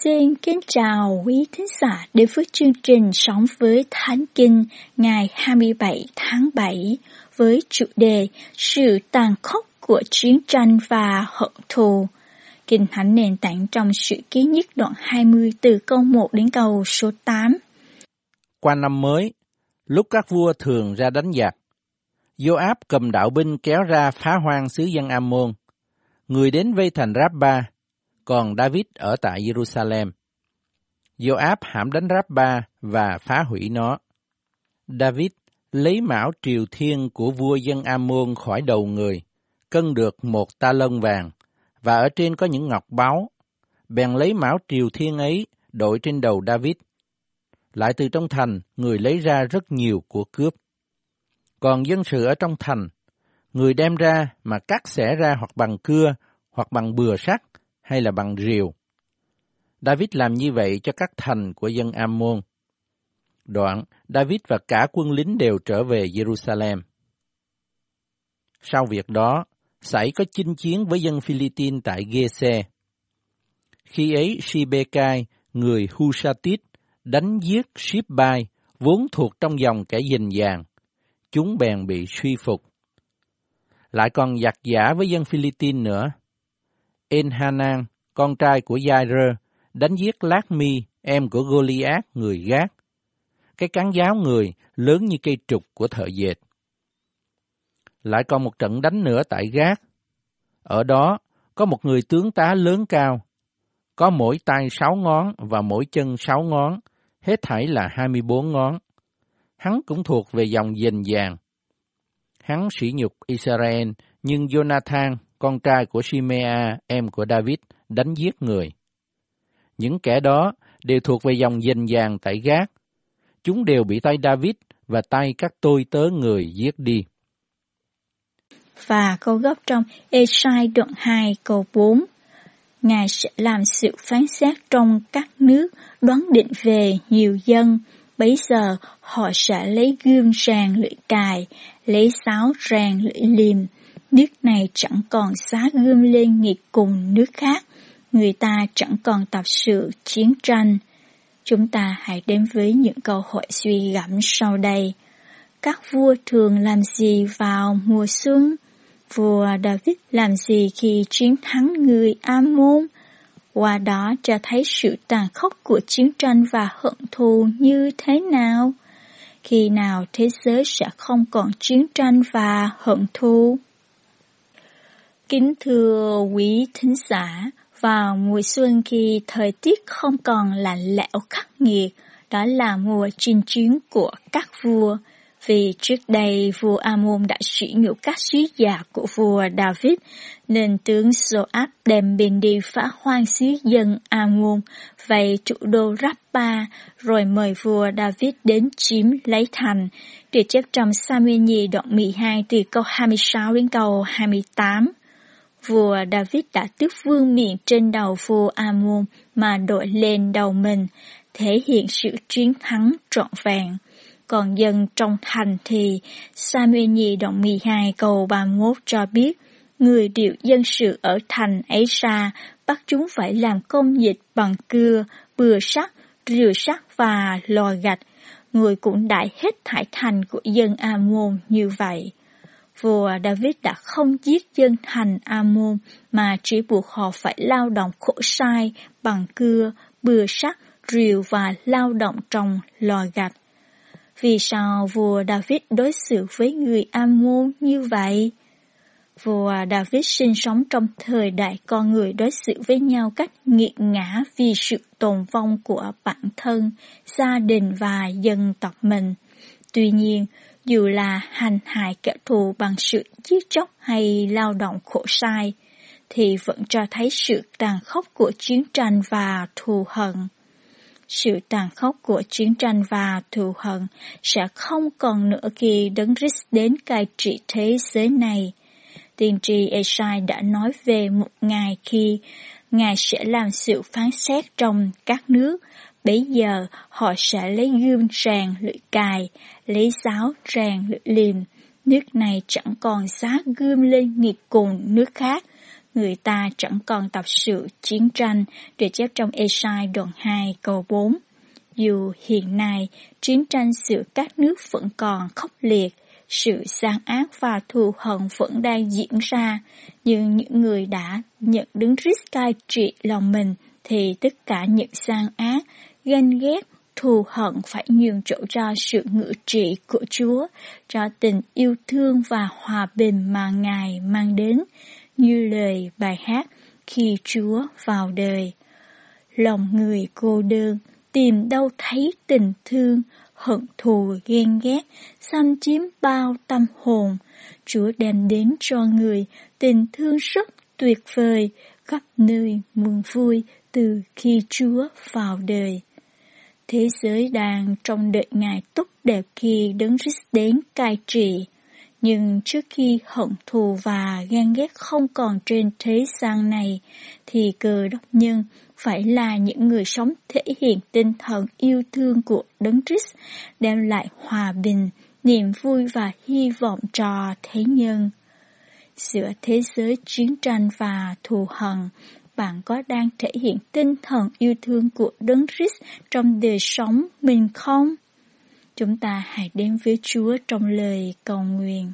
Xin kính chào quý thính giả đến với chương trình Sống với Thánh Kinh ngày 27 tháng 7 với chủ đề Sự tàn khốc của chiến tranh và hận thù. Kinh Thánh nền tảng trong Sử Ký Nhất đoạn 20 từ câu 1 đến câu số 8. Qua năm mới, lúc các vua thường ra đánh giặc, Giô-áp cầm đạo binh kéo ra phá hoang xứ dân Am-môn. Người đến vây thành Ráp-ba, còn David ở tại Giê-ru-sa-lem. Giô-áp hãm đánh Ráp-ba và phá hủy nó. David lấy mão triều thiên của vua dân Am-môn khỏi đầu người, cân được 1 ta lân vàng, và ở trên có những ngọc báu. Bèn lấy mão triều thiên ấy đội trên đầu David. Lại từ trong thành, người lấy ra rất nhiều của cướp. Còn dân sự ở trong thành, người đem ra mà cắt xẻ ra hoặc bằng cưa, hoặc bằng bừa sắt, hay là bằng rìu. David làm như vậy cho các thành của dân Am-môn. Đoạn, David và cả quân lính đều trở về Giê-ru-sa-lem. Sau việc đó, xảy có chinh chiến với dân Phi-li-tin tại Gê-se. Khi ấy, Si-bê-cai, người Hu-sa-tít, đánh giết Síp-bai, vốn thuộc trong dòng kẻ dình dàng. Chúng bèn bị suy phục. Lại còn giặc giả với dân Phi-li-tin nữa. En-hanan, con trai của Giai-rơ, đánh giết Lát-mi, em của Gô-li-át, người Gát. Cái cán giáo người lớn như cây trục của thợ dệt. Lại còn một trận đánh nữa tại Gát. Ở đó có một người tướng tá lớn cao, có mỗi tay 6 ngón và mỗi chân 6 ngón, hết thảy là 24 ngón. Hắn cũng thuộc về dòng dình dàng. Hắn sỉ nhục Israel, nhưng Jonathan, con trai của Shimea, em của David, đánh giết người. Những kẻ đó đều thuộc về dòng dình dàng tại Gát. Chúng đều bị tay David và tay các tôi tớ người giết đi. Và câu gốc trong Ê-sai đoạn 2 câu 4. Ngài sẽ làm sự phán xét trong các nước, đoán định về nhiều dân. Bấy giờ họ sẽ lấy gươm ràng lưỡi cài, lấy sáo ràng lưỡi liềm. Nước này chẳng còn xá gươm lên nghịch cùng nước khác. Người ta chẳng còn tập sự chiến tranh. Chúng ta hãy đến với những câu hỏi suy gẫm sau đây. Các vua thường làm gì vào mùa xuân? Vua David làm gì khi chiến thắng người Am-môn? Qua đó cho thấy sự tàn khốc của chiến tranh và hận thù như thế nào? Khi nào thế giới sẽ không còn chiến tranh và hận thù? Kính thưa quý thính giả, vào mùa xuân khi thời tiết không còn lạnh lẽo khắc nghiệt, đó là mùa chinh chiến của các vua. Vì trước đây vua Am-môn đã sỉ nhục các sứ giả của vua David, nên tướng Giô-áp đem binh đi phá hoang xứ dân Am-môn, vây thủ đô Ráp-ba, rồi mời vua David đến chiếm lấy thành. Được chép trong Sa-muê nhi đoạn 12 từ câu 26 đến câu 28. Vua David đã tước vương miện trên đầu vua Am-môn mà đội lên đầu mình, thể hiện sự chiến thắng trọn vẹn. Còn dân trong thành thì Sa-muê nhi đoạn 12 câu 31 cho biết, người điều dân sự ở thành ấy ra, bắt chúng phải làm công dịch bằng cưa, bừa sắt, rìu sắt và lò gạch. Người cũng đãi hết thảy thành của dân Am-môn như vậy. Vua David đã không giết dân thành Am-môn mà chỉ buộc họ phải lao động khổ sai bằng cưa, bừa sắt, rìu và lao động trong lò gạch. Vì sao vua David đối xử với người Am-môn như vậy? Vua David sinh sống trong thời đại con người đối xử với nhau cách nghiệt ngã vì sự tồn vong của bản thân, gia đình và dân tộc mình. Tuy nhiên, dù là hành hại kẻ thù bằng sự giết chóc hay lao động khổ sai, thì vẫn cho thấy sự tàn khốc của chiến tranh và thù hận. Sự tàn khốc của chiến tranh và thù hận sẽ không còn nữa khi Đấng Christ đến cai trị thế giới này. Tiên tri Ê-sai đã nói về một ngày khi Ngài sẽ làm sự phán xét trong các nước. Bấy giờ họ sẽ lấy gươm ràng lưỡi cài, lấy giáo ràng lưỡi liềm. Nước này chẳng còn xá gươm lên nghịch cùng nước khác. người ta chẳng còn tập sự chiến tranh, được chép trong Ê-sai đoạn 2 câu 4. Dù hiện nay chiến tranh giữa các nước vẫn còn khốc liệt, sự gian ác và thù hận vẫn đang diễn ra, nhưng những người đã nhận Đấng Christ cai trị lòng mình thì tất cả những gian ác, ganh ghét, thù hận phải nhường chỗ cho sự ngự trị của Chúa, cho tình yêu thương và hòa bình mà Ngài mang đến, như lời bài hát Khi Chúa vào đời. Lòng người cô đơn, tìm đâu thấy tình thương, hận thù ghen ghét, xâm chiếm bao tâm hồn. Chúa đem đến cho người tình thương rất tuyệt vời, khắp nơi mừng vui từ khi Chúa vào đời. Thế giới đang trông đợi Ngài tốt đẹp khi Đấng Christ đến cai trị. Nhưng trước khi hận thù và ghen ghét không còn trên thế gian này, thì Cơ Đốc nhân phải là những người sống thể hiện tinh thần yêu thương của Đấng Christ, đem lại hòa bình, niềm vui và hy vọng cho thế nhân. Giữa thế giới chiến tranh và thù hận, bạn có đang thể hiện tinh thần yêu thương của Đấng Christ trong đời sống mình không? Chúng ta hãy đến với Chúa trong lời cầu nguyện.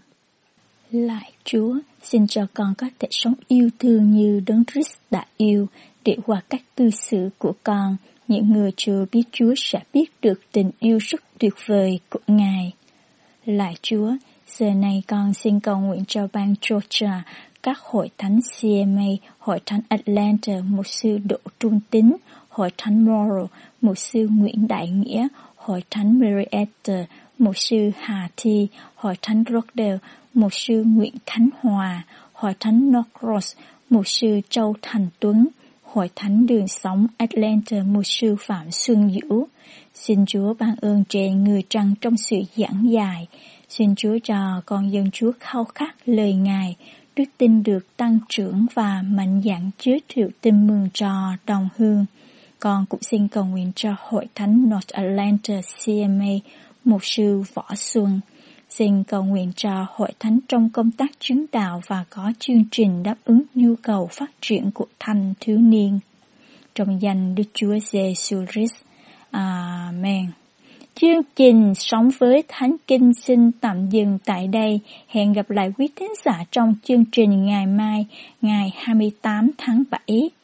Lạy Chúa, xin cho con có thể sống yêu thương như Đấng Christ đã yêu, để qua cách cư xử của con, những người chưa biết Chúa sẽ biết được tình yêu rất tuyệt vời của Ngài. Lạy Chúa, giờ này con xin cầu nguyện cho bang Georgia, các hội thánh CMA, hội thánh Atlanta, mục sư Đỗ Trung Tín, hội thánh Morrow, mục sư Nguyễn Đại Nghĩa, hội thánh Marietta, mục sư Hà Thi, hội thánh Rockdale, mục sư Nguyễn Khánh Hòa, hội thánh North Cross, mục sư Châu Thành Tuấn, hội thánh Đường Sống Atlanta, mục sư Phạm Xuân Dũ. Xin Chúa ban ơn trên người trăng trong sự giảng dạy. Xin Chúa cho con dân Chúa khao khát lời Ngài, đức tin được tăng trưởng và mạnh dạn giới thiệu tin mừng cho đồng hương. Con cũng xin cầu nguyện cho hội thánh North Atlanta CMA, mục sư Võ Xuân. Xin cầu nguyện cho hội thánh trong công tác chứng đạo và có chương trình đáp ứng nhu cầu phát triển của thanh thiếu niên. Trong danh Đức Chúa Giêsu Christ. Amen. Chương trình Sống với Thánh Kinh xin tạm dừng tại đây. Hẹn gặp lại quý thính giả trong chương trình ngày mai, ngày 28 tháng 7.